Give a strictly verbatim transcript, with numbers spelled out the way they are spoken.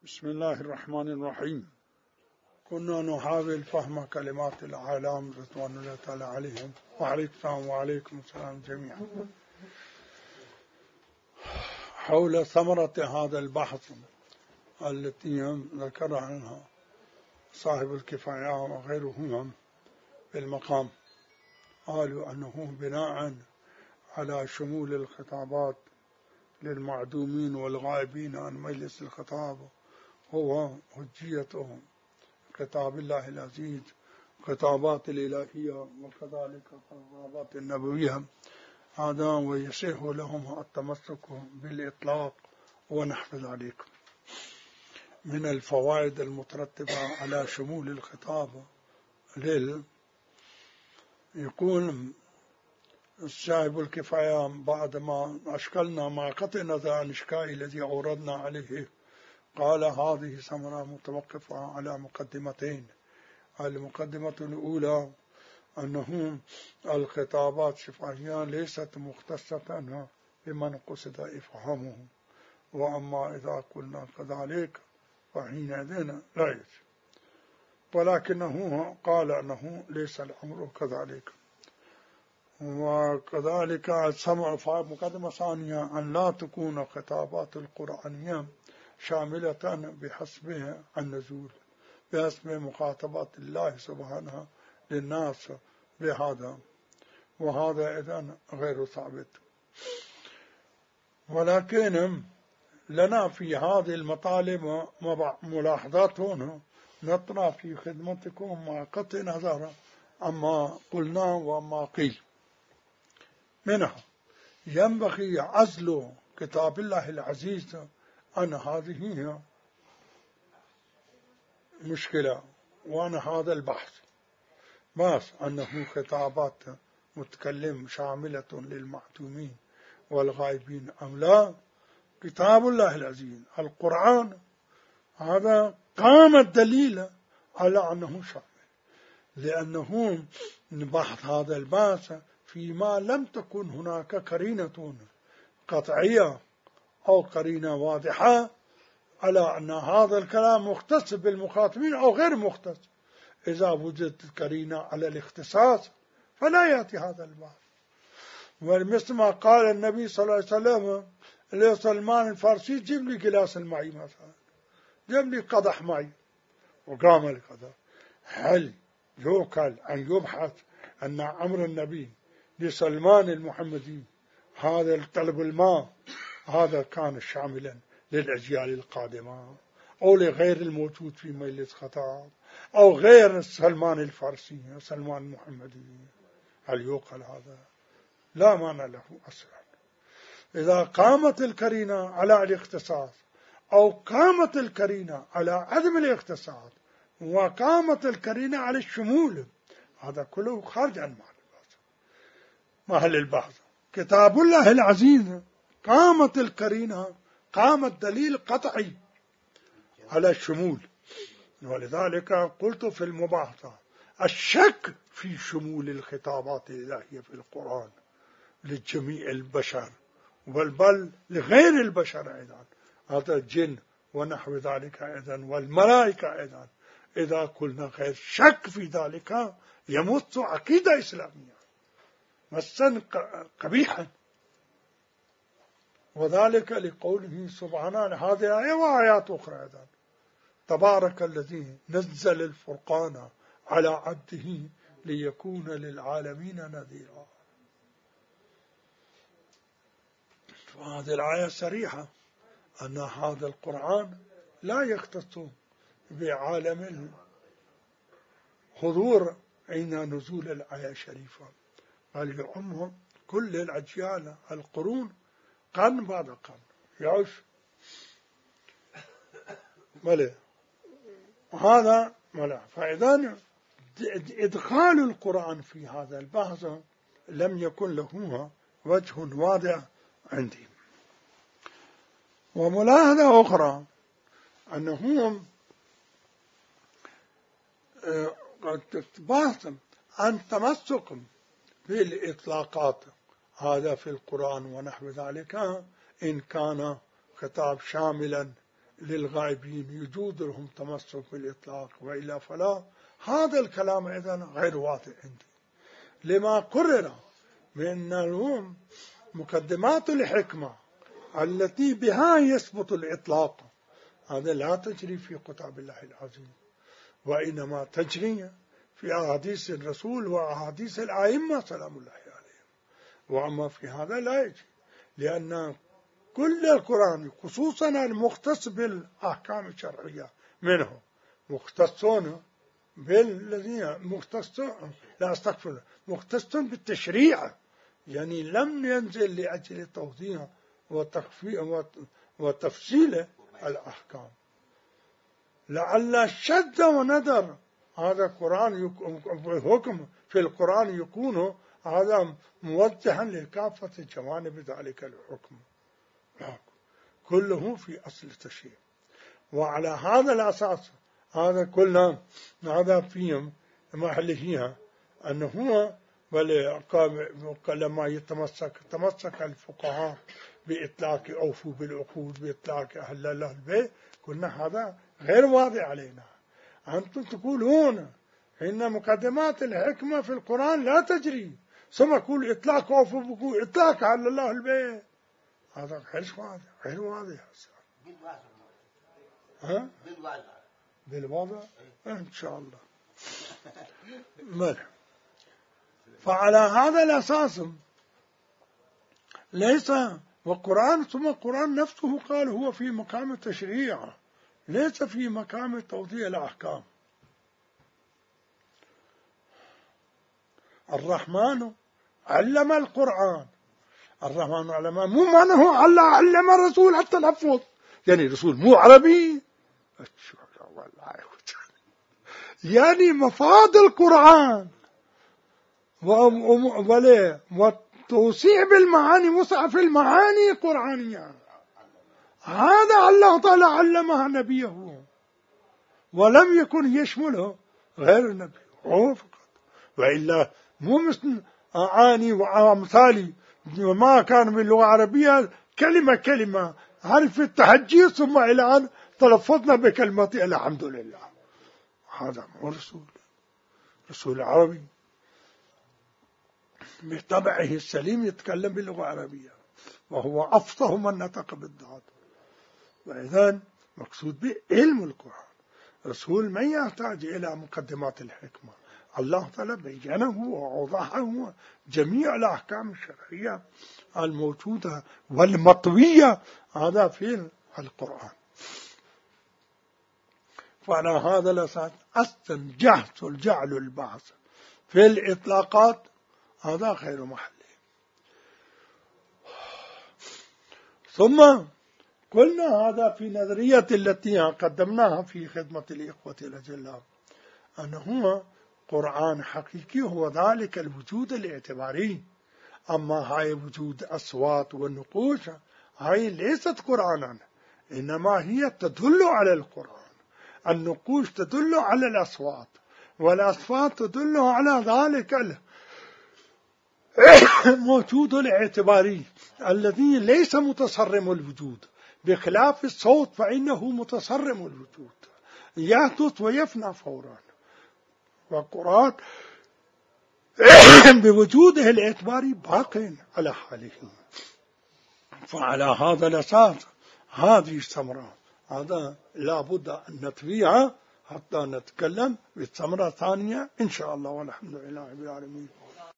بسم الله الرحمن الرحيم. كنا نحاول فهم كلمات الأعلام رضوان الله تعالى عليهم، وعليكم السلام وعليكم السلام جميعا، حول ثمرة هذا البحث التي ذكر عنها صاحب الكفاية وغيرهم في المقام. قالوا أنه بناء على شمول الخطابات للمعدومين والغائبين عن مجلس الخطاب هو حجيته خطاب الله العزيز، خطابات الإلهية وكذلك خطابات النبوية، هذا ويصح لهم التمسك بالإطلاق ونحو ذلك. من الفوائد المترتبة على شمول الخطاب لل يكون صاحب الكفاية بعدما أشكلنا مع قطع النظر عن الإشكال الذي عرضنا عليه، قال هذه ثمرة متوقفة على مقدمتين. المقدمة الأولى أنه الخطابات شفهية ليست مختصة بمن قصد إفهامه، وأما إذا قلنا كذلك فحينئذ لا يجوز، ولكنه قال أنه ليس الأمر كذلك. وكذلك مقدمة ثانية أن لا تكون خطابات القرآنية شاملة بحسب النزول، بحسب مخاطبات الله سبحانه للناس بهذا، وهذا إذن غير ثابت. ولكن لنا في هذه المطالب ملاحظات هنا نطرح في خدمتكم مع قطع نظر أما قلنا وما قيل. منها ينبغي عزل كتاب الله العزيز عن هذه مشكلة وعن هذا البحث، بس أنه خطابات متكلم شاملة للمعدومين والغائبين أم لا. كتاب الله العزيز القرآن هذا قام الدليل على أنه شامل، لأنه بحث هذا البحث فيما لم تكن هناك قرينة قطعية أو قرينة واضحة على أن هذا الكلام مختص بالمخاطبين أو غير مختص. إذا وجدت قرينة على الاختصاص فلا يأتي هذا البحث. ومثل ما قال النبي صلى الله عليه وسلم لسلمان الفارسي جيب لي جلاس المعي مثلا، جيب لي قدح معي، وقام القدح. هل يوكل أن يبحث أن أمر النبي لسلمان المحمدي هذا الطلب الماء هذا كان شاملا للأجيال القادمة أو لغير الموجود في مجلس خطاب أو غير سلمان الفارسي سلمان المحمدي؟ هل يوقل هذا؟ لا معنى له أصلا. إذا قامت القرينة على الاختصاص أو قامت القرينة على عدم الاختصاص وقامت القرينة على الشمول، هذا كله خارج عن محل البحث. كتاب الله العزيز قامت القرينة، قام الدليل قطعي على الشمول، ولذلك قلت في المباحثة الشك في شمول الخطابات الإلهية في القرآن لجميع البشر بل لغير البشر أيضا، هذا الجن ونحو ذلك أيضا والملائكة أيضا. إذا قلنا غير شك في ذلك يمس عقيدة إسلامية مسا قبيحا، وذلك لقوله سبحانه هذه الآية وآيات أخرى أيضا: تبارك الذي نزل الفرقان على عبده ليكون للعالمين نذيرا. وهذه الآية صريحة أن هذا القرآن لا يختص بعالم الحضور عند نزول الآية الشريفة، بل يعم كل الأجيال القرون قرن بعد قرن يعيش ملئ. وهذا ملئ. فإذا إدخال القرآن في هذا البحث لم يكن له وجه واضح عندي. وملاحظة أخرى أنهم بحث عن تمسك بالإطلاقات هذا في القرآن ونحو ذلك، إن كان خطاب شاملا للغائبين يجوز لهم تمسك بالإطلاق وإلا فلا. هذا الكلام إذن غير واضح عندي، لما قرر بأن لهم مقدمات الحكمة التي بها يثبت الإطلاق، هذا لا تجري في كتاب الله العظيم، وإنما تجري في أحاديث الرسول وأحاديث الأئمة سلام الله عليهم. وأما في هذا لا يجري، لأن كل القرآن خصوصا المختص بالأحكام الشرعية منه مختصون بالذين مختصون لا أستغفر مختصون بالتشريع، يعني لم ينزل لأجل توضيح وتفصيل الأحكام. لعل شد ونذر هذا القرآن حكم في القرآن يكون هذا موجها لكافة جوانب ذلك الحكم كله في أصل التشريع. وعلى هذا الأساس هذا كله هذا فيهم محله أنه هو لما يتمسك تمسك الفقهاء بإطلاق أوفوا بالعقود بإطلاق أهل الله البيت، قلنا هذا غير واضح علينا. أنتم تقولون إن مقدمات الحكمة في القرآن لا تجري، ثم يقول إطلاق أوفوا بقول إطلاق أهل الله البيت، هذا غير واضح غير واضح. ها؟ بالوضع بالوضع إن شاء الله. ملح. فعلى هذا الأساس ليس والقرآن ثم القرآن نفسه قال هو في مقام التشريع ليس في مقام توضيح الأحكام. الرحمن علم القرآن، الرحمن علم مو معناه علم علم الرسول حتى التلفظ، يعني الرسول مو عربي يعني مفاد القرآن وتوسيع بالمعاني وسع في المعاني القرآنية، هذا الله تعالى علمها نبيه ولم يكن يشمله غير النبي هو فقط، وإلا مو مثل أعاني وأمثالي ما كان من اللغة العربية كلمة كلمة حرف التهجي ثم إلى أن تلفظنا بكلمة الحمد لله. هذا هو رسول رسول عربي بطبعه السليم يتكلم باللغة العربية وهو أفصح من نطق بالضاد. وإذن مقصود به علم القرآن، رسول ما يحتاج إلى مقدمات الحكمة، الله تعالى بينه ووضحه جميع الأحكام الشرعية الموجودة والمطوية هذا في القرآن. فعلى هذا الأساس استنجحت الجعل البحث في الإطلاقات هذا خير محله. ثم قلنا هذا في نظرية التي قدمناها في خدمة الإخوة الأجلاء أنه هو قرآن حقيقي هو ذلك الوجود الاعتباري، أما هاي وجود أصوات والنقوش هاي ليست قرآنا، إنما هي تدل على القرآن. النقوش تدل على الأصوات والأصوات تدل على ذلك الموجود الاعتباري الذي ليس متصرم الوجود، بخلاف الصوت فإنه متصرم الوجود يحدث ويفنى فورا، والقرآن بوجوده الاعتباري باق على حاله. فعلى هذا الأساس هذه الثمرة هذا لابد أن نتبعها حتى نتكلم بالثمرة الثانية إن شاء الله، والحمد لله رب العالمين.